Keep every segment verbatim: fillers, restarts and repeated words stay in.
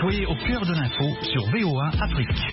Soyez au cœur de l'info sur V O A Afrique.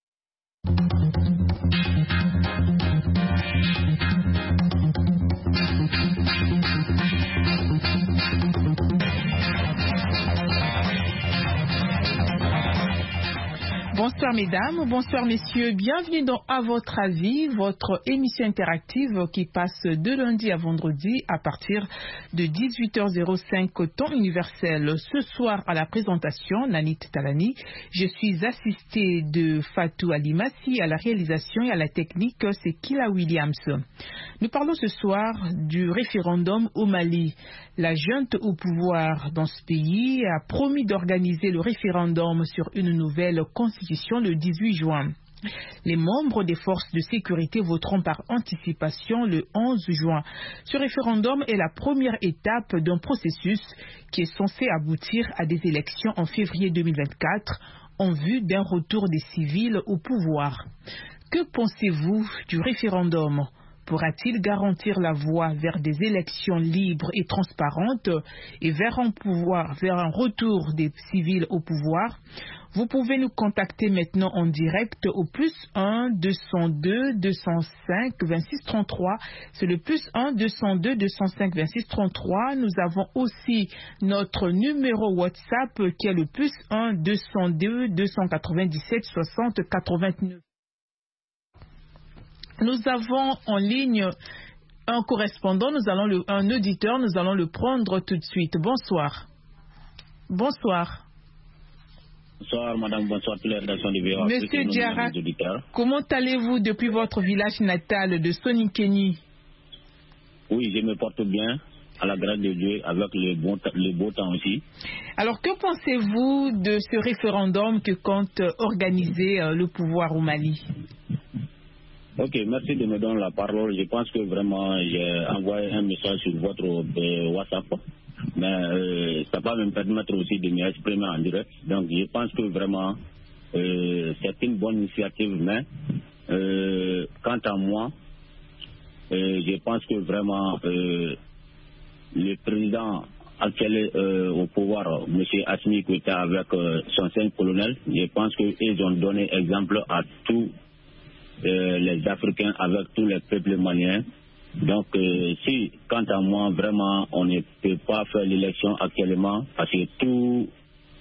Bonsoir mesdames, bonsoir messieurs, bienvenue dans À votre avis, votre émission interactive qui passe de lundi à vendredi à partir de dix-huit heures cinq temps universel. Ce soir à la présentation, Nanit Talani, je suis assistée de Fatou Alimassi à la réalisation et à la technique, c'est Kila Williams. Nous parlons ce soir du référendum au Mali. La junte au pouvoir dans ce pays a promis d'organiser le référendum sur une nouvelle constitution le dix-huit juin. Les membres des forces de sécurité voteront par anticipation le onze juin. Ce référendum est la première étape d'un processus qui est censé aboutir à des élections en février deux mille vingt-quatre en vue d'un retour des civils au pouvoir. Que pensez-vous du référendum ? Pourra-t-il garantir la voie vers des élections libres et transparentes et vers un pouvoir, vers un retour des civils au pouvoir? Vous pouvez nous contacter maintenant en direct au plus un deux zéro deux deux zéro cinq vingt-six trente-trois. C'est le plus un deux zéro deux deux zéro cinq vingt-six trente-trois. Nous avons aussi notre numéro WhatsApp qui est le plus un deux zéro deux deux cent quatre-vingt-dix-sept soixante quatre-vingt-neuf. Nous avons en ligne un correspondant, nous allons le, un auditeur, nous allons le prendre tout de suite. Bonsoir. Bonsoir. Bonsoir, madame, bonsoir, toute la rédaction du V O A. Monsieur Diarra, comment allez-vous depuis votre village natal de Sonikeni? Oui, je me porte bien, à la grâce de Dieu, avec le, bon, le beau temps aussi. Alors, que pensez-vous de ce référendum que compte organiser euh, le pouvoir au Mali? Ok, merci de me donner la parole. Je pense que vraiment, j'ai envoyé un message sur votre euh, WhatsApp, mais euh, ça va me permettre aussi de m'exprimer en direct. Donc, je pense que vraiment, euh, c'est une bonne initiative, mais euh, quant à moi, euh, je pense que vraiment, euh, le président actuel euh, au pouvoir, M. Assimi Goïta, avec euh, son cinq colonel, je pense qu'ils ont donné exemple à tous Euh, les Africains, avec tous les peuples maliens. Donc, euh, si, quant à moi, vraiment, on ne peut pas faire l'élection actuellement, parce que tout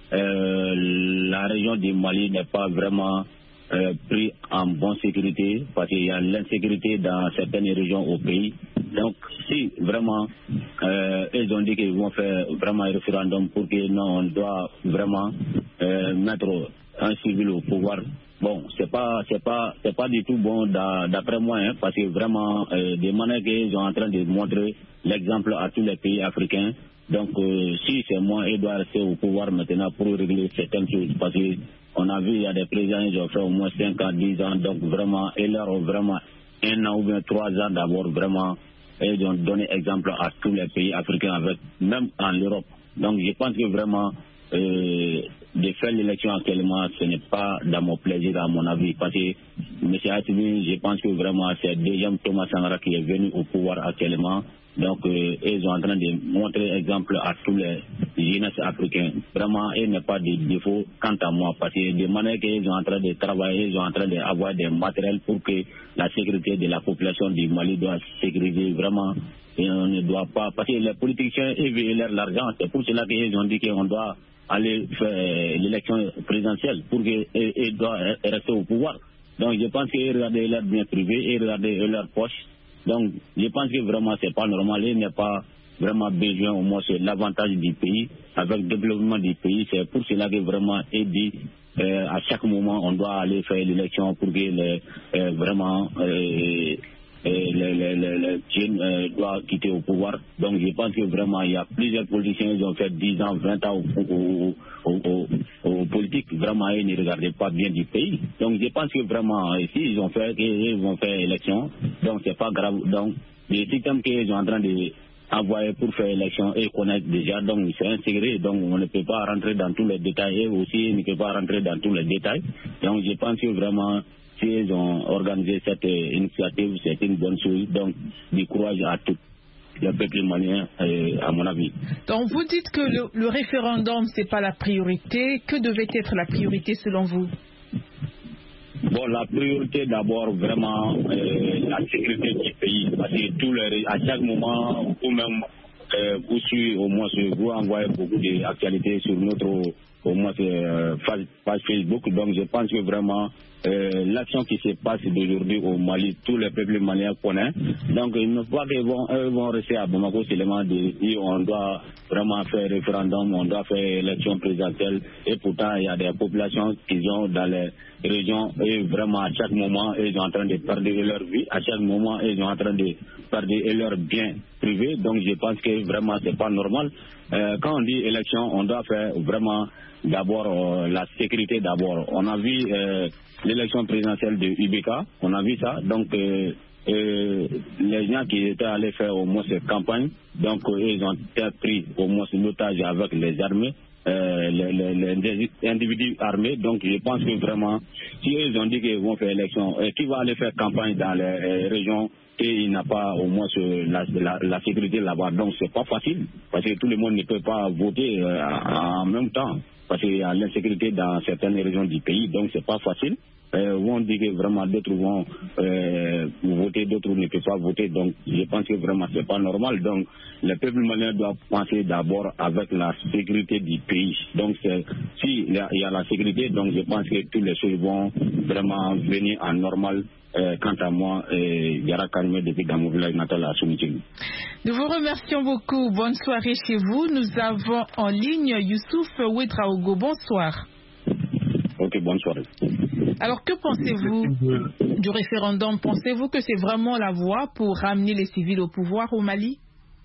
euh, la région du Mali n'est pas vraiment euh, pris en bonne sécurité, parce qu'il y a l'insécurité dans certaines régions au pays. Donc, si vraiment, euh, ils ont dit qu'ils vont faire vraiment un référendum pour que non, on doit vraiment euh, mettre un civil au pouvoir. Bon, c'est pas, c'est pas, c'est pas du tout bon d'après moi, hein, parce que vraiment, euh, des manières qu'ils sont en train de montrer l'exemple à tous les pays africains. Donc, euh, si c'est moi, ils doivent rester au pouvoir maintenant pour régler certaines choses, parce que on a vu, il y a des présidents, ils ont fait au moins cinq ans, dix ans, donc vraiment, ils leur ont vraiment un an ou bien trois ans d'abord, vraiment, ils ont donné exemple à tous les pays africains, avec, même en Europe. Donc, je pense que vraiment, euh, de faire l'élection actuellement, ce n'est pas dans mon plaisir, à mon avis, parce que M. Assimi, je pense que vraiment c'est le deuxième Thomas Sankara qui est venu au pouvoir actuellement. Donc, euh, ils sont en train de montrer exemple à tous les jeunesses africains. Vraiment, il n'y a pas de défaut quant à moi, parce que de manière qu'ils sont en train de travailler, ils sont en train d'avoir des matériels pour que la sécurité de la population du Mali doit sécuriser vraiment. Et on ne doit pas, parce que les politiciens, ils veulent l'argent. C'est pour cela qu'ils ont dit qu'on doit aller faire l'élection présidentielle pour qu'ils doivent rester au pouvoir. Donc je pense qu'ils regardent leur bien privé et regardent leur poche. Donc je pense que vraiment c'est pas normal, il n'y a pas vraiment besoin, au moins c'est l'avantage du pays, avec le développement du pays. C'est pour cela que vraiment il dit euh, à chaque moment on doit aller faire l'élection pour que les, euh, vraiment euh, Et le, le, le, le Tchine euh, doit quitter au pouvoir. Donc je pense que vraiment il y a plusieurs politiciens qui ont fait dix ans, vingt ans aux, aux, aux, aux politiques. Vraiment ils ne regardaient pas bien du pays. Donc je pense que vraiment ici ils ont fait, ils vont faire élection. Donc c'est pas grave. Donc les systèmes qu'ils sont en train de envoyer pour faire élection et connaître déjà, donc c'est un secret, donc on ne peut pas rentrer dans tous les détails et aussi on ne peut pas rentrer dans tous les détails. Donc je pense que vraiment s'ils ont organisé cette initiative, c'est une bonne chose, donc du courage à tous. le peuple malien, euh, à mon avis. Donc vous dites que le, le référendum, ce n'est pas la priorité. Que devait être la priorité selon vous? Bon, la priorité d'abord, vraiment, euh, la sécurité du pays. Parce que tous les, à chaque moment, vous-même, euh, vous suivez, au moins, vous envoyez beaucoup d'actualités sur notre au moins, euh, page Facebook. Donc, je pense que vraiment, euh, l'action qui se passe d'aujourd'hui au Mali, tous les peuples maliens connaissent. Donc, ils ne voient qu'ils vont, eux vont rester à Bamako seulement de dire on doit vraiment faire référendum, on doit faire élection présidentielle. Et pourtant, il y a des populations qui sont dans les régions et vraiment à chaque moment, ils sont en train de perdre leur vie. À chaque moment, ils sont en train de perdre leurs biens privés. Donc, je pense que vraiment, c'est pas normal. Euh, quand on dit élection, on doit faire vraiment d'abord euh, la sécurité d'abord. On a vu euh, l'élection présidentielle de U B K, on a vu ça. Donc euh, euh, les gens qui étaient allés faire au moins cette campagne, donc euh, ils ont été pris au moins l'otage avec les armées, euh, les, les, les individus armés. Donc je pense que vraiment, si ils ont dit qu'ils vont faire élection, euh, qui va aller faire campagne dans les euh, régions et il n'a pas au moins ce, la, la, la sécurité là-bas. Donc c'est pas facile, parce que tout le monde ne peut pas voter euh, en même temps. Parce qu'il y a l'insécurité dans certaines régions du pays, donc c'est pas facile. Euh, on dit que vraiment d'autres vont euh, voter, d'autres ne peuvent pas voter, donc je pense que vraiment c'est pas normal. Donc le peuple malien doit penser d'abord avec la sécurité du pays. Donc si il y, y a la sécurité, donc je pense que toutes les choses vont vraiment venir en normal. Euh, quant à moi, Yara Karimé depuis dans mon village natal à Soumitine. Nous vous remercions beaucoup. Bonne soirée chez vous. Nous avons en ligne Youssouf Ouedraogo. Bonsoir. Ok, bonne soirée. Alors, que pensez-vous du référendum? Pensez-vous que c'est vraiment la voie pour ramener les civils au pouvoir au Mali?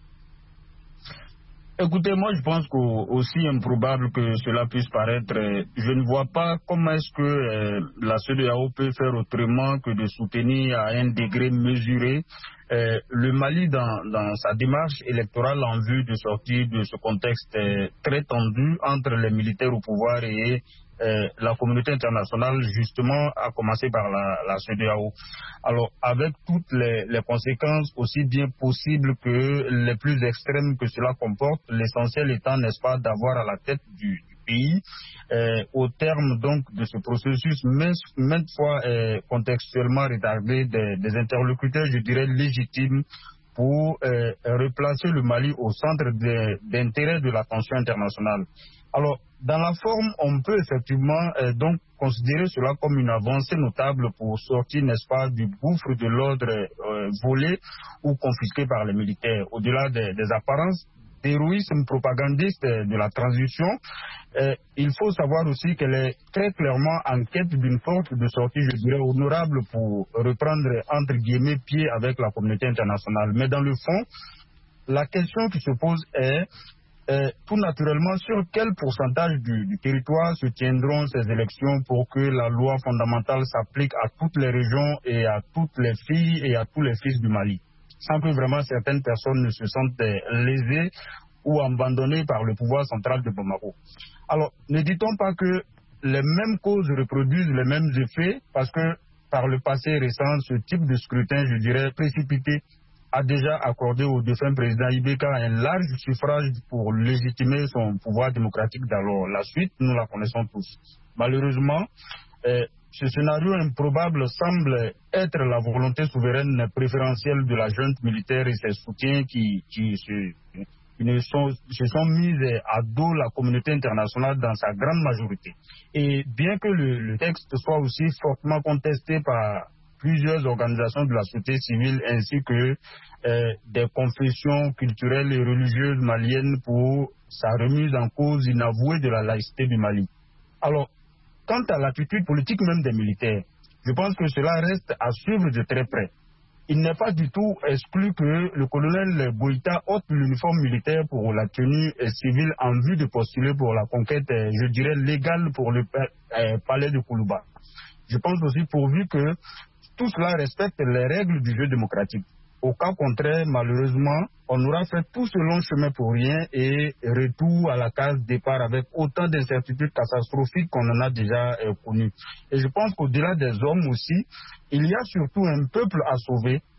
Écoutez, moi je pense qu'aussi improbable que cela puisse paraître, je ne vois pas comment est-ce que euh, la C E D E A O peut faire autrement que de soutenir à un degré mesuré euh, le Mali dans, dans sa démarche électorale en vue de sortir de ce contexte euh, très tendu entre les militaires au pouvoir et euh, la communauté internationale, justement à commencer par la, la C E D E A O. Alors, avec toutes les, les conséquences aussi bien possibles que les plus extrêmes que cela comporte, l'essentiel étant, n'est-ce pas, d'avoir à la tête du, du pays, euh, au terme donc de ce processus, maintes, maintes fois euh, contextuellement retardé, des, des interlocuteurs, je dirais, légitimes pour euh, replacer le Mali au centre d'intérêt de l'attention internationale. Alors, dans la forme, on peut effectivement euh, donc considérer cela comme une avancée notable pour sortir, n'est-ce pas, du gouffre de l'ordre euh, volé ou confisqué par les militaires. Au-delà des, des apparences d'héroïsme propagandiste de la transition, euh, il faut savoir aussi qu'elle est très clairement en quête d'une porte de sortie, je dirais, honorable pour reprendre, entre guillemets, pied avec la communauté internationale. Mais dans le fond, la question qui se pose est Euh, tout naturellement, sur quel pourcentage du, du territoire se tiendront ces élections pour que la loi fondamentale s'applique à toutes les régions et à toutes les filles et à tous les fils du Mali, sans que vraiment certaines personnes ne se sentent lésées ou abandonnées par le pouvoir central de Bamako. Alors, ne dit-on pas que les mêmes causes reproduisent les mêmes effets, parce que par le passé récent, ce type de scrutin, je dirais, précipité, a déjà accordé au défunt président I B K un large suffrage pour légitimer son pouvoir démocratique d'alors. La suite, nous la connaissons tous. Malheureusement, euh, ce scénario improbable semble être la volonté souveraine préférentielle de la junte militaire et ses soutiens qui, qui, se, qui ne sont, se sont mis à dos la communauté internationale dans sa grande majorité. Et bien que le, le texte soit aussi fortement contesté par plusieurs organisations de la société civile ainsi que euh, des confessions culturelles et religieuses maliennes pour sa remise en cause inavouée de la laïcité du Mali. Alors, quant à l'attitude politique même des militaires, je pense que cela reste à suivre de très près. Il n'est pas du tout exclu que le colonel Goïta ôte l'uniforme militaire pour la tenue civile en vue de postuler pour la conquête, je dirais, légale pour le euh, palais de Koulouba. Je pense aussi pourvu que tout cela respecte les règles du jeu démocratique. Au cas contraire, malheureusement, on aura fait tout ce long chemin pour rien et retour à la case départ avec autant d'incertitudes catastrophiques qu'on en a déjà euh, connues. Et je pense qu'au-delà des hommes aussi, il y a surtout un peuple à sauver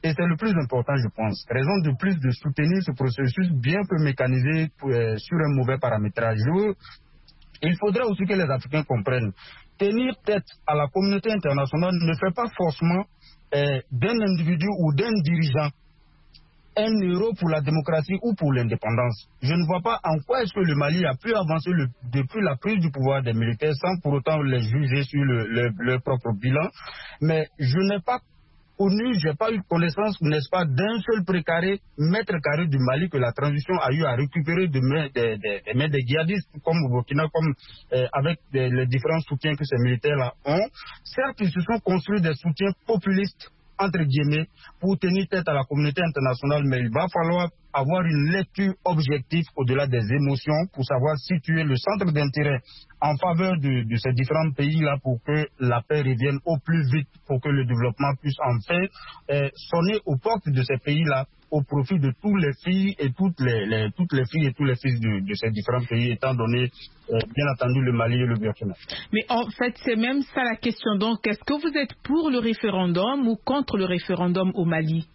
Et c'est le plus important, je pense. Raison de plus de soutenir ce processus bien peu mécanisé pour, euh, sur un mauvais paramétrage. Je, il faudrait aussi que les Africains comprennent. Tenir tête à la communauté internationale ne fait pas forcément euh, d'un individu ou d'un dirigeant un euro pour la démocratie ou pour l'indépendance. Je ne vois pas en quoi est-ce que le Mali a pu avancer le, depuis la prise du pouvoir des militaires sans pour autant les juger sur le, le, leur propre bilan. Mais je n'ai pas connu, je n'ai pas eu connaissance, n'est-ce pas, d'un seul précaré, mètre carré du Mali que la transition a eu à récupérer de main des, des, des, mains des djihadistes comme au Burkina, comme euh, avec des, les différents soutiens que ces militaires-là ont. Certes, ils se sont construits des soutiens populistes entre guillemets, pour tenir tête à la communauté internationale, mais il va falloir avoir une lecture objective au-delà des émotions pour savoir situer le centre d'intérêt en faveur de, de ces différents pays-là pour que la paix revienne au plus vite, pour que le développement puisse enfin euh, sonner aux portes de ces pays-là au profit de tous les filles et toutes les, les, toutes les filles et tous les fils de, de ces différents pays, étant donné, euh, bien entendu, le Mali et le Burkina. Mais en fait, c'est même ça la question. Donc, est-ce que vous êtes pour le référendum ou contre le référendum au Mali?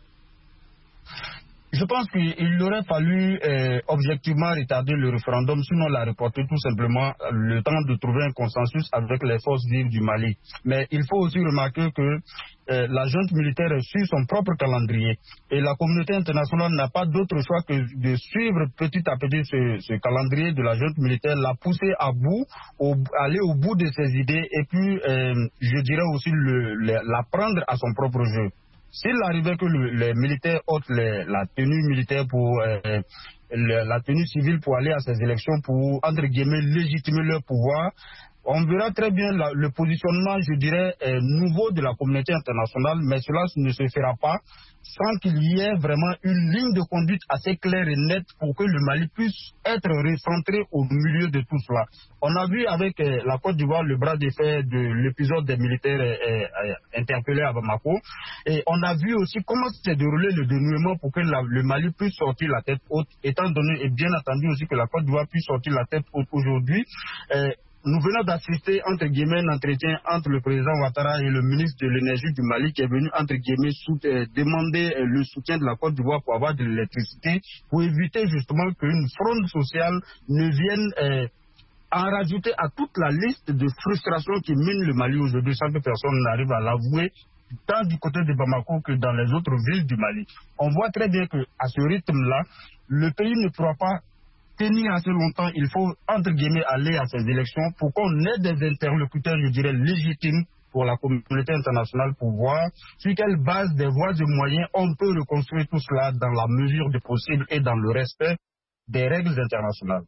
Je pense qu'il aurait fallu euh, objectivement retarder le référendum, sinon la reporter tout simplement le temps de trouver un consensus avec les forces vives du Mali. Mais il faut aussi remarquer que euh, la junte militaire suit son propre calendrier et la communauté internationale n'a pas d'autre choix que de suivre petit à petit ce, ce calendrier de la junte militaire, la pousser à bout, au, aller au bout de ses idées et puis euh, je dirais aussi le, le, la prendre à son propre jeu. S'il arrivait que le, les militaires ôtent les, la tenue militaire pour euh, le, la tenue civile pour aller à ces élections pour, entre guillemets, légitimer leur pouvoir, on verra très bien la, le positionnement, je dirais, euh, nouveau de la communauté internationale, mais cela ne se fera pas sans qu'il y ait vraiment une ligne de conduite assez claire et nette pour que le Mali puisse être recentré au milieu de tout cela. On a vu avec euh, la Côte d'Ivoire le bras de fer de l'épisode des militaires euh, euh, interpellés à Bamako, et on a vu aussi comment s'est déroulé le dénouement pour que la, le Mali puisse sortir la tête haute, étant donné et bien entendu aussi que la Côte d'Ivoire puisse sortir la tête haute aujourd'hui. Euh, Nous venons d'assister, entre guillemets, un entretien entre le président Ouattara et le ministre de l'énergie du Mali qui est venu, entre guillemets, sous, euh, demander euh, le soutien de la Côte d'Ivoire pour avoir de l'électricité, pour éviter justement qu'une fronde sociale ne vienne euh, en rajouter à toute la liste de frustrations qui mine le Mali aujourd'hui sans que personne n'arrive à l'avouer, tant du côté de Bamako que dans les autres villes du Mali. On voit très bien qu'à ce rythme-là, le pays ne pourra pas tenir assez longtemps. Il faut, entre guillemets, aller à ces élections pour qu'on ait des interlocuteurs, je dirais, légitimes pour la communauté internationale pour voir sur quelle base des voies et moyens on peut reconstruire tout cela dans la mesure du possible et dans le respect des règles internationales.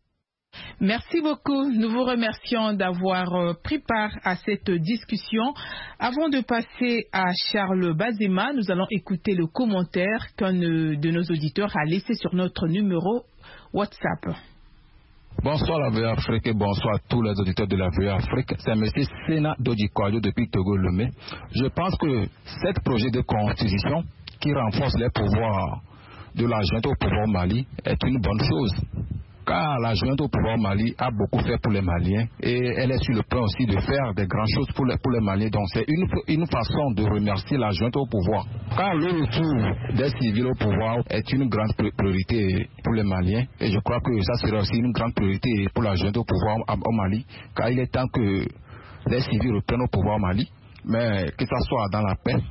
Merci beaucoup. Nous vous remercions d'avoir pris part à cette discussion. Avant de passer à Charles Bazema, nous allons écouter le commentaire qu'un de nos auditeurs a laissé sur notre numéro WhatsApp. Bonsoir la V O A Afrique et bonsoir à tous les auditeurs de la V O A Afrique. C'est M. Sena Dodikoyo depuis Togo-Lomé. Je pense que ce projet de constitution qui renforce les pouvoirs de la junte au pouvoir Mali est une bonne chose. Car la junte au pouvoir Mali a beaucoup fait pour les Maliens et elle est sur le point aussi de faire des grandes choses pour les, pour les Maliens. Donc c'est une, une façon de remercier la junte au pouvoir. Car le retour des civils au pouvoir est une grande priorité pour les Maliens et je crois que ça sera aussi une grande priorité pour la junte au pouvoir au Mali. Car il est temps que les civils reprennent au pouvoir au Mali, mais que ça soit dans la paix,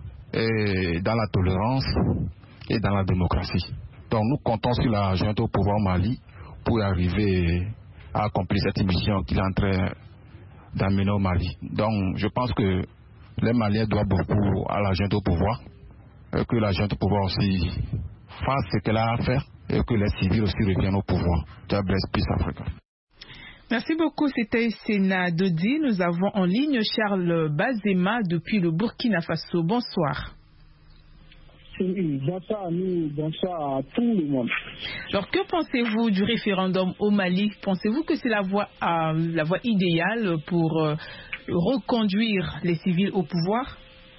et dans la tolérance et dans la démocratie. Donc nous comptons sur la junte au pouvoir au Mali pour arriver à accomplir cette mission qu'il est en train d'amener au Mali. Donc je pense que les Maliens doivent beaucoup à la junte au pouvoir, et que la junte au pouvoir aussi fasse ce qu'elle a à faire, et que les civils aussi reviennent au pouvoir. Peace Africa. Merci beaucoup, c'était Sena Dodi. Nous avons en ligne Charles Bazema depuis le Burkina Faso. Bonsoir. Oui, bonsoir à nous, bonsoir à tout le monde. Alors, que pensez-vous du référendum au Mali? Pensez-vous que c'est la voie, euh, la voie idéale pour euh, reconduire les civils au pouvoir?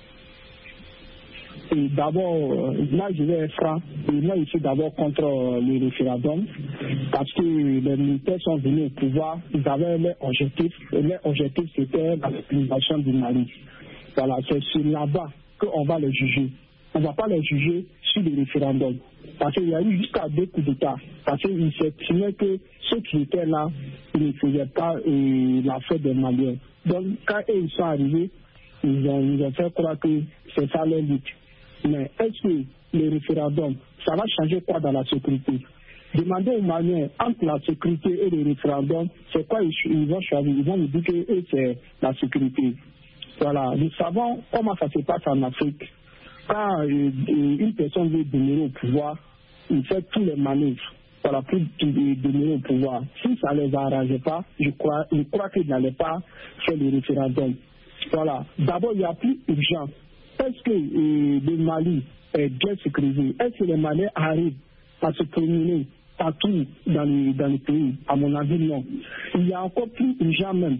D'abord, là je vais être franc, moi je suis d'abord contre le référendum parce que les militaires sont venus au pouvoir, ils avaient leur objectif, et leur objectif c'était la réalisation du Mali. Voilà, c'est sur là-bas qu'on va le juger. on ne va pas les juger sur le référendum. Parce qu'il y a eu jusqu'à deux coups d'État. Parce qu'il s'estimait que ceux qui étaient là ne faisaient pas euh, l'affaire des Maliens. Donc, quand ils sont arrivés, ils ont, ils ont fait croire que c'est ça leur lutte. Mais est-ce que le référendum, ça va changer quoi dans la sécurité? Demandez aux Maliens entre la sécurité et le référendum, c'est quoi ils, ils vont choisir? Ils vont nous dire que eux, c'est la sécurité. Voilà, nous savons comment ça se passe en Afrique. Quand euh, une personne veut demeurer au pouvoir, il fait tous les manœuvres voilà, pour demeurer au pouvoir. Si ça ne les arrangeait pas, je crois, je crois qu'ils n'allaient pas faire le référendum. Voilà. D'abord, il n'y a plus urgent. Est-ce que euh, le Mali est bien sécurisé? Est-ce que les Maliens arrivent à se promener partout dans le, dans le pays? À mon avis, non. Il y a encore plus urgent même.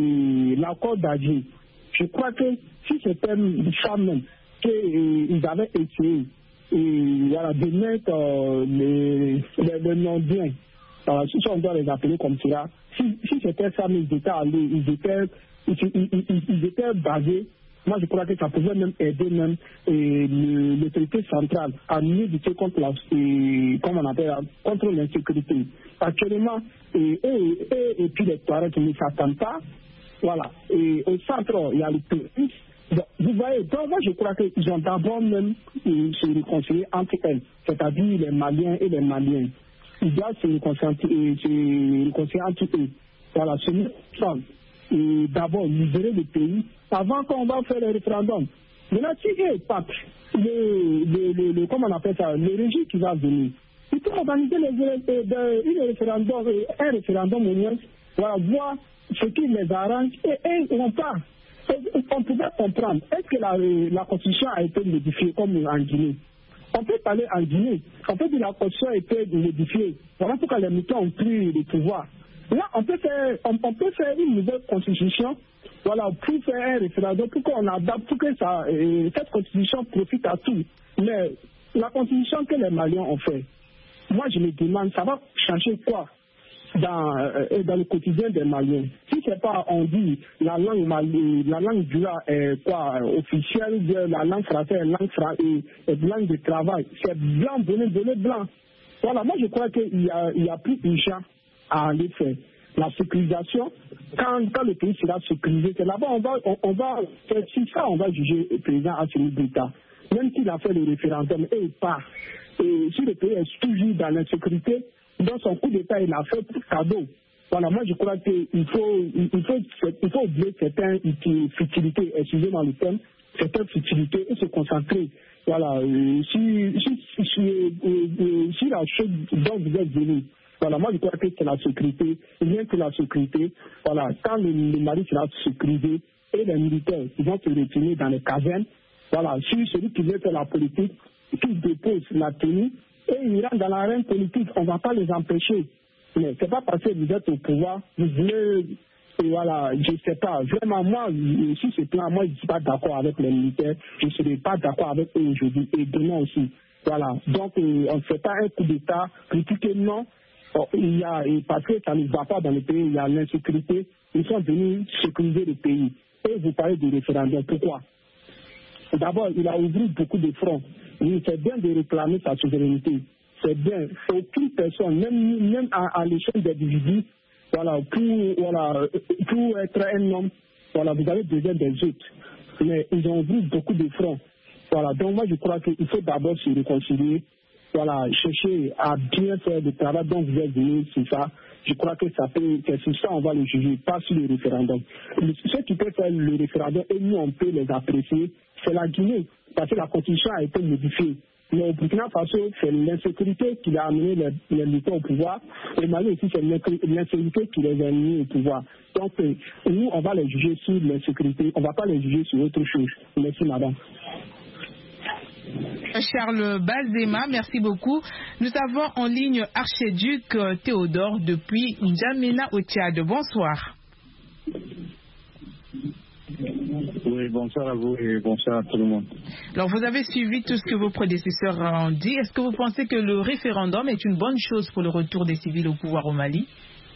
Et l'accord d'Alger, je crois que si c'était ça même, qu'ils euh, avaient essayé et, voilà, de mettre euh, les, les, les non-biens, euh, si on doit les appeler comme cela, si, si c'était ça, mais ils étaient allés, ils étaient, ils, ils, ils, ils étaient basés, moi je crois que ça pouvait même aider même et le, l'autorité centrale à mieux lutter contre la, et, comment on appelle, contre l'insécurité. Actuellement, et, et, et, et puis les Touaregs qui ne s'attendent pas, voilà, et au centre, il y a le pays. Vous voyez, donc moi je crois qu'ils ont d'abord même euh, se réconcilier entre elles, c'est-à-dire les Maliens et les Maliens. Ils doivent se réconcilier, se réconcilier entre eux. Voilà, c'est une et d'abord libérer le pays avant qu'on va faire le référendum. Maintenant, si eux partent, le, le, le, le, comment on appelle ça, le régime qui va venir, il peut organiser les, les, les, les référendum, un référendum au moins, voilà, voir ce qui les arrange et eux vont pas. On pouvait comprendre, est-ce que la, la Constitution a été modifiée comme en Guinée? On peut parler en Guinée, on peut dire que la Constitution a été modifiée. Voilà pourquoi les militaires ont pris le pouvoir. Là, on peut faire, on, on peut faire une nouvelle Constitution, voilà, pour faire un référendum, pour qu'on adapte, pour que ça, euh, cette Constitution profite à tout. Mais la Constitution que les Maliens ont fait, moi je me demande, ça va changer quoi dans, euh, dans le quotidien des Maliens? Si c'est pas, on dit, la langue mali, la langue du est quoi, officielle, la langue française, la langue, fra- et, et langue de travail, c'est blanc, bonnet, bonnet, blanc. Voilà, moi je crois qu'il y a, il y a plus urgent à aller faire. La sécurisation, quand, quand le pays sera sécurisé, c'est là-bas, on va, on, on va, c'est ça, on va juger le président Assimi Goïta. Même s'il a fait le référendum et il part, et si le pays est toujours dans l'insécurité, dans son coup d'État, il a fait pour cadeau. Voilà, moi je crois qu'il faut, il faut, il faut oublier certaines futilités, excusez-moi le terme, certaines futilités et se concentrer. Voilà, euh, si, si, si, euh, si la chose dont vous êtes venu, voilà, moi je crois que c'est la sécurité, rien que la sécurité. Voilà, quand le, le Mali sera sécurisé et les militaires ils vont se retirer dans les casernes, voilà, si celui qui veut faire la politique, qui dépose la tenue, et ils rentrent dans l'arène politique, on ne va pas les empêcher. Mais ce n'est pas parce que vous êtes au pouvoir, vous voulez, et voilà, je ne sais pas. Vraiment, moi, sur ce plan, moi, je ne suis pas d'accord avec les militaires, je ne serai pas d'accord avec eux aujourd'hui, et demain aussi. Voilà, donc euh, on ne fait pas un coup d'État, critiquer non, oh, il y a, et parce que ça ne va pas dans le pays, il y a l'insécurité, ils sont venus sécuriser le pays. Et vous parlez de référendum, pourquoi? D'abord, il a ouvert beaucoup de fronts. Oui, c'est bien de réclamer sa souveraineté. C'est bien. Aucune personne, même, même à, à l'échelle des individus, voilà, pour, voilà, pour être un homme, voilà, vous avez besoin des autres. Mais ils ont ouvert beaucoup de fronts. Voilà, donc moi je crois qu'il faut d'abord se réconcilier, voilà, chercher à bien faire le travail dont vous êtes venu, c'est ça. Je crois que ça peut, c'est sur ça on va le juger, pas sur le référendum. Ceux qui peuvent faire le référendum, et nous on peut les apprécier, c'est la Guinée, parce que la Constitution a été modifiée. Mais au Burkina Faso, c'est l'insécurité qui a amené les, les militaires au pouvoir. Au Mali aussi, c'est l'insécurité qui les a amenés au pouvoir. Donc, euh, nous, on va les juger sur l'insécurité, on ne va pas les juger sur autre chose. Merci, madame. Charles Bazema, merci beaucoup. Nous avons en ligne Archiduc Théodore depuis N'Djamena au Tchad. Bonsoir. Oui, bonsoir à vous et bonsoir à tout le monde. Alors, vous avez suivi tout ce que vos prédécesseurs ont dit. Est-ce que vous pensez que le référendum est une bonne chose pour le retour des civils au pouvoir au Mali?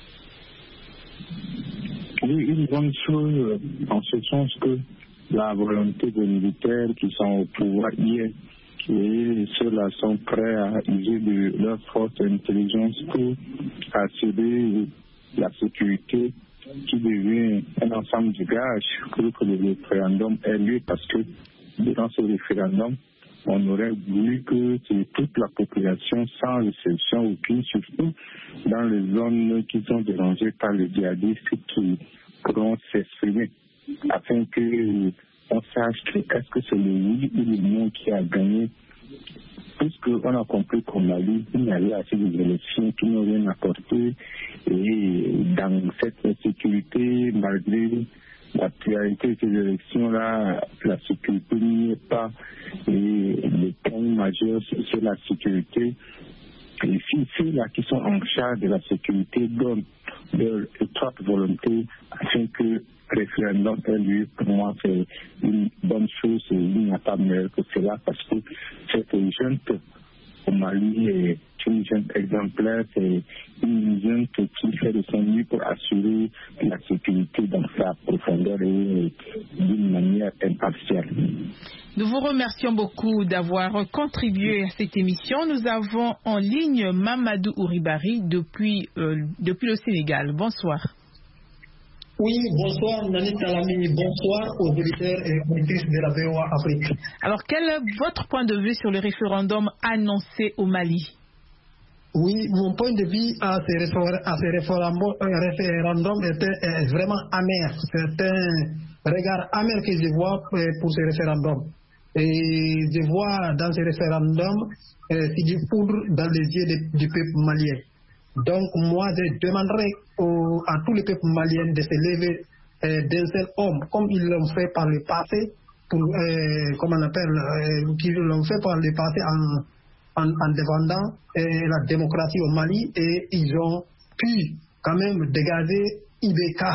Oui, une bonne chose en ce sens que la volonté des militaires qui sont au pouvoir hier et ceux-là sont prêts à user de leur force intelligence pour assurer la sécurité qui devient un ensemble de gages pour que le référendum ait lieu, parce que durant ce référendum, on aurait voulu que toute la population, sans exception aucune, surtout dans les zones qui sont dérangées par les djihadistes, qui pourront s'exprimer, afin que on sache que est-ce que c'est le oui ou le non qui a gagné. Puisqu'on a compris qu'au Mali, il y avait assez d'élections qui n'ont rien apporté, et dans cette insécurité, malgré la priorité de ces élections-là, la sécurité n'y est pas, et le point majeur, c'est la sécurité. Et si ceux-là qui sont en charge de la sécurité donnent leur étroite volonté afin que le référendum ait lieu, pour moi, c'est une bonne chose, et il n'y a pas meilleur que cela, parce que cette jeune au Mali est une jeune exemplaire, c'est une jeune qui fait de son mieux pour assurer la sécurité dans sa profondeur et d'une manière impartiale. Nous vous remercions beaucoup d'avoir contribué à cette émission. Nous avons en ligne Mamadou Ouribari depuis, euh, depuis le Sénégal. Bonsoir. Oui, bonsoir Nani Talami, bonsoir aux auditeurs et auditrices de la V O A Afrique. Alors, quel est votre point de vue sur le référendum annoncé au Mali? Oui, mon point de vue à ce référendum, à ce référendum, référendum était, est vraiment amer. C'est un regard amer que je vois pour ce référendum. Et je vois dans ce référendum euh, c'est du poudre dans les yeux de, du peuple malien. Donc moi je demanderais au, à tous les peuples maliens de se lever euh, d'un seul homme, comme ils l'ont fait par le passé, pour, euh, comme on appelle, euh, qu'ils l'ont fait par le passé en, en, en défendant euh, la démocratie au Mali, et ils ont pu quand même dégager I B K.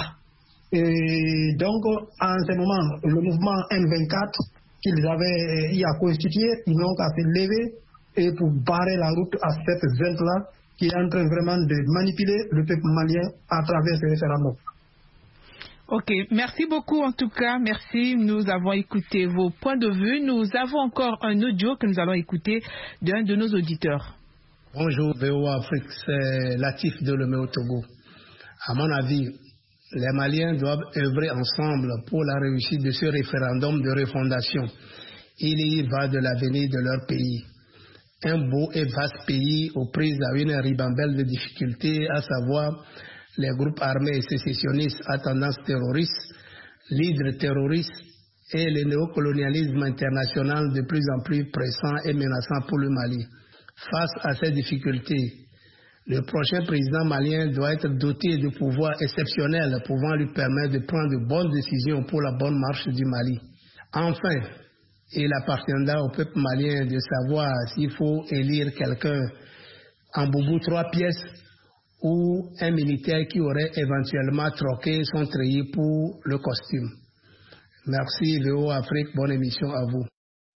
Et donc en ce moment, le mouvement N vingt-quatre qu'ils avaient y a constitué, ils n'ont qu'à se lever et pour barrer la route à cette junte-là qui est en train vraiment de manipuler le peuple malien à travers ce référendum. Ok, merci beaucoup en tout cas, merci. Nous avons écouté vos points de vue. Nous avons encore un audio que nous allons écouter d'un de nos auditeurs. Bonjour V O A Afrique, c'est Latif de Lomé au Togo. À mon avis, les Maliens doivent œuvrer ensemble pour la réussite de ce référendum de refondation. Il y va de l'avenir de leur pays. Un beau et vaste pays aux prises à une ribambelle de difficultés, à savoir les groupes armés et sécessionnistes à tendance terroriste, l'hydre terroriste et le néocolonialisme international de plus en plus pressant et menaçant pour le Mali. Face à ces difficultés, le prochain président malien doit être doté de pouvoirs exceptionnels pouvant lui permettre de prendre de bonnes décisions pour la bonne marche du Mali. Enfin, il appartiendra au peuple malien de savoir s'il faut élire quelqu'un en boubou trois pièces ou un militaire qui aurait éventuellement troqué son treillis pour le costume. Merci V O A Afrique, bonne émission à vous.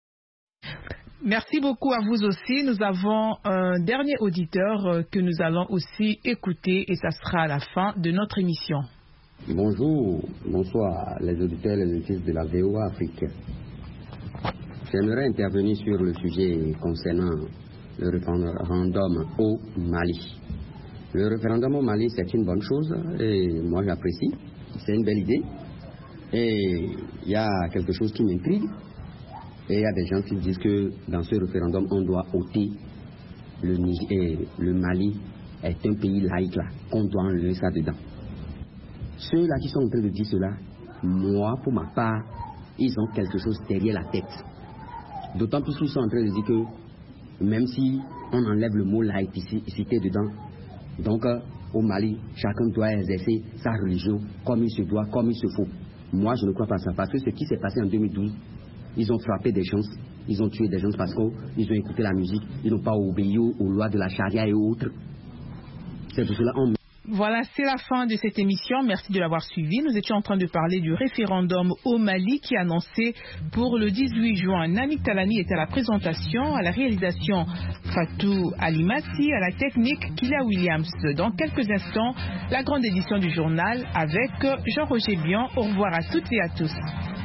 Merci beaucoup à vous aussi. Nous avons un dernier auditeur que nous allons aussi écouter et ça sera à la fin de notre émission. Bonjour, bonsoir les auditeurs et les auditrices de la V O A Afrique. J'aimerais intervenir sur le sujet concernant le référendum au Mali. Le référendum au Mali, c'est une bonne chose et moi j'apprécie. C'est une belle idée. Et il y a quelque chose qui m'intrigue. Et il y a des gens qui disent que dans ce référendum, on doit ôter le, le Mali est un pays laïque là, qu'on doit enlever ça dedans. Ceux-là qui sont en train de dire cela, moi, pour ma part, ils ont quelque chose derrière la tête. D'autant plus qu'ils sont en train de dire que même si on enlève le mot laïcité dedans, donc euh, au Mali, chacun doit exercer sa religion comme il se doit, comme il se faut. Moi, je ne crois pas ça, parce que ce qui s'est passé en deux mille douze, ils ont frappé des gens, ils ont tué des gens parce qu'ils ont écouté la musique, ils n'ont pas obéi aux, aux lois de la charia et autres. C'est pour cela on... Voilà, c'est la fin de cette émission. Merci de l'avoir suivi. Nous étions en train de parler du référendum au Mali qui est annoncé pour le dix-huit juin. Nani Talani était à la présentation, à la réalisation Fatou Alimati, à la technique Kila Williams. Dans quelques instants, la grande édition du journal avec Jean-Roger Bian. Au revoir à toutes et à tous.